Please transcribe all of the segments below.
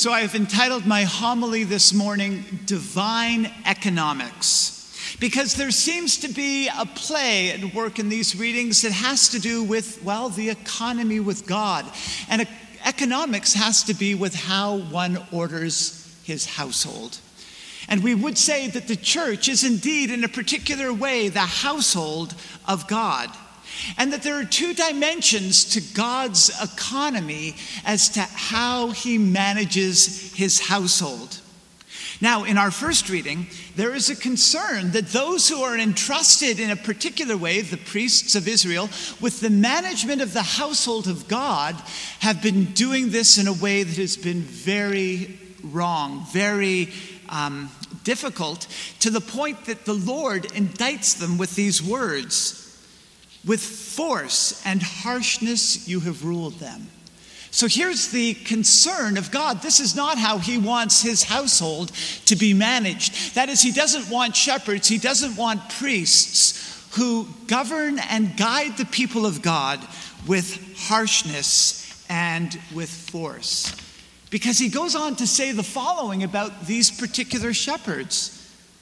So I have entitled my homily this morning, Divine Economics, because there seems to be a play at work in these readings that has to do with, well, the economy with God. And economics has to be with how one orders his household. And we would say that the church is indeed, in a particular way, the household of God. And that there are two dimensions to God's economy as to how he manages his household. Now, in our first reading, there is a concern that those who are entrusted in a particular way, the priests of Israel, with the management of the household of God, have been doing this in a way that has been very wrong, very difficult, to the point that the Lord indicts them with these words: "With force and harshness you have ruled them." So here's the concern of God. This is not how he wants his household to be managed. That is, he doesn't want shepherds, he doesn't want priests who govern and guide the people of God with harshness and with force. Because he goes on to say the following about these particular shepherds: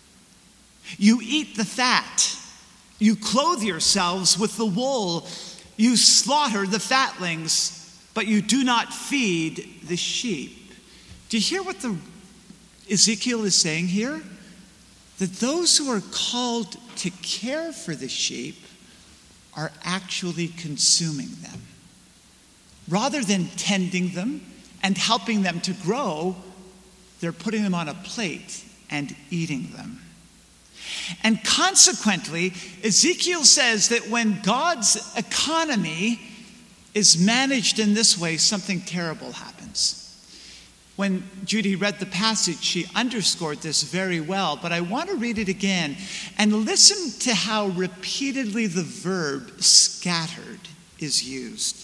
"You eat the fat. You clothe yourselves with the wool. You slaughter the fatlings, but you do not feed the sheep." Do you hear what Ezekiel is saying here? That those who are called to care for the sheep are actually consuming them. Rather than tending them and helping them to grow, they're putting them on a plate and eating them. And consequently, Ezekiel says that when God's economy is managed in this way, something terrible happens. When Judy read the passage, she underscored this very well, but I want to read it again and listen to how repeatedly the verb scattered is used.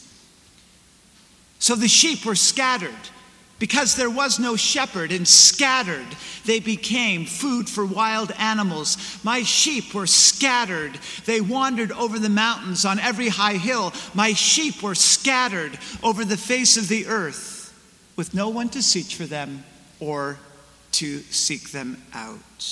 "So the sheep were scattered, because there was no shepherd, and scattered they became food for wild animals. My sheep were scattered. They wandered over the mountains on every high hill. My sheep were scattered over the face of the earth, with no one to search for them or to seek them out."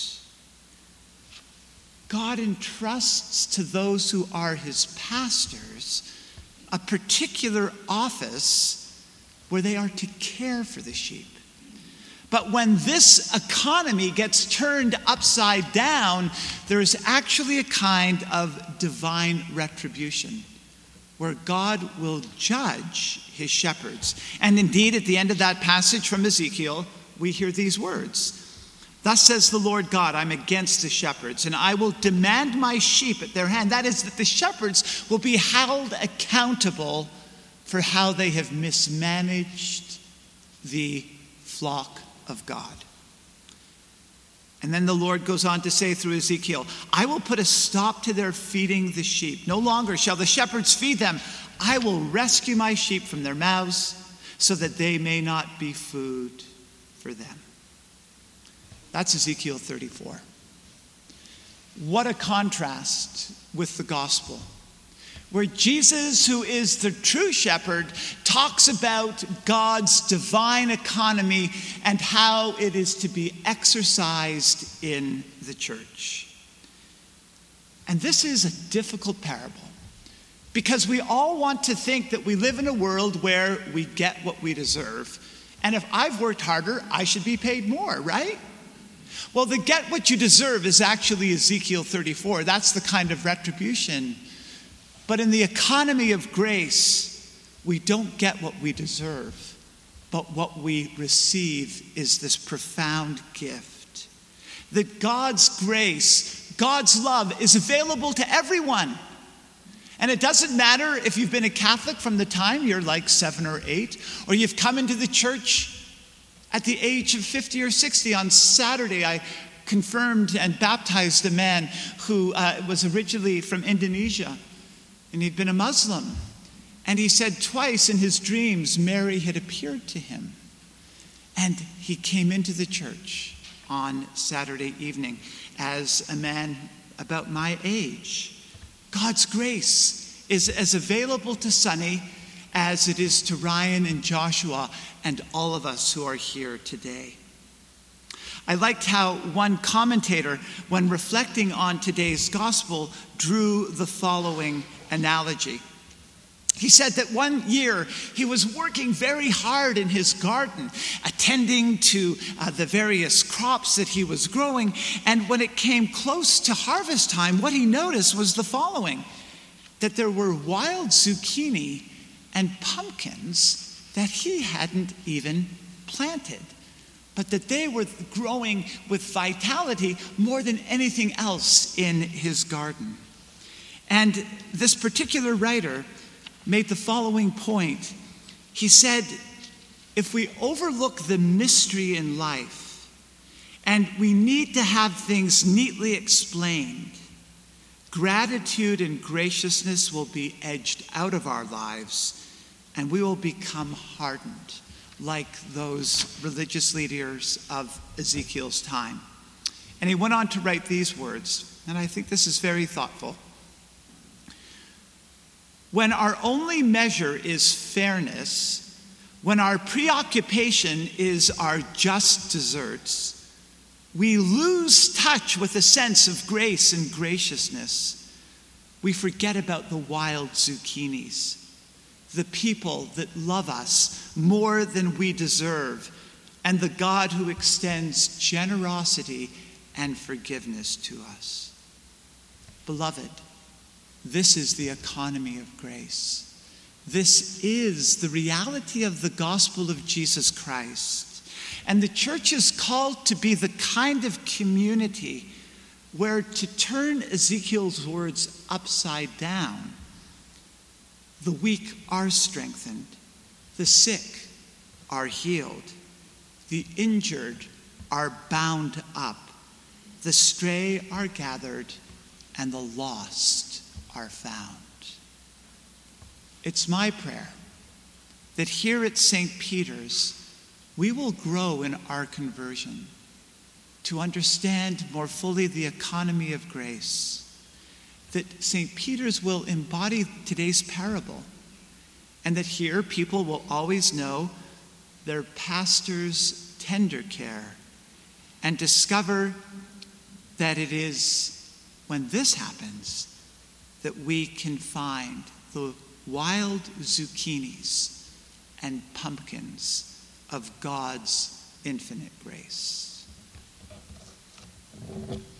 God entrusts to those who are his pastors a particular office where they are to care for the sheep. But when this economy gets turned upside down, there is actually a kind of divine retribution where God will judge his shepherds. And indeed, at the end of that passage from Ezekiel, we hear these words: "Thus says the Lord God, I'm against the shepherds, and I will demand my sheep at their hand." That is, that the shepherds will be held accountable for how they have mismanaged the flock of God. And then the Lord goes on to say through Ezekiel, "I will put a stop to their feeding the sheep. No longer shall the shepherds feed them. I will rescue my sheep from their mouths, so that they may not be food for them." That's Ezekiel 34. What a contrast with the gospel, where Jesus, who is the true shepherd, talks about God's divine economy and how it is to be exercised in the church. And this is a difficult parable, because we all want to think that we live in a world where we get what we deserve. And if I've worked harder, I should be paid more, right? Well, the get what you deserve is actually Ezekiel 34. That's the kind of retribution. But in the economy of grace, we don't get what we deserve, but what we receive is this profound gift. That God's grace, God's love is available to everyone. And it doesn't matter if you've been a Catholic from the time you're like 7 or 8, or you've come into the church at the age of 50 or 60. On Saturday, I confirmed and baptized a man who was originally from Indonesia. And he'd been a Muslim. And he said twice in his dreams, Mary had appeared to him. And he came into the church on Saturday evening as a man about my age. God's grace is as available to Sonny as it is to Ryan and Joshua and all of us who are here today. I liked how one commentator, when reflecting on today's gospel, drew the following analogy. He said that one year he was working very hard in his garden, attending to the various crops that he was growing. And when it came close to harvest time, what he noticed was the following: that there were wild zucchini and pumpkins that he hadn't even planted, but that they were growing with vitality more than anything else in his garden. And this particular writer made the following point. He said, if we overlook the mystery in life, and we need to have things neatly explained, gratitude and graciousness will be edged out of our lives, and we will become hardened, like those religious leaders of Ezekiel's time. And he went on to write these words, and I think this is very thoughtful. When our only measure is fairness, when our preoccupation is our just deserts, we lose touch with a sense of grace and graciousness. We forget about the wild zucchinis, the people that love us more than we deserve, and the God who extends generosity and forgiveness to us. Beloved, this is the economy of grace. This is the reality of the gospel of Jesus Christ. And the church is called to be the kind of community where, to turn Ezekiel's words upside down, the weak are strengthened, the sick are healed, the injured are bound up, the stray are gathered, and the lost are found. It's my prayer that here at St. Peter's, we will grow in our conversion to understand more fully the economy of grace, that St. Peter's will embody today's parable, and that here people will always know their pastor's tender care and discover that it is when this happens that we can find the wild zucchinis and pumpkins of God's infinite grace.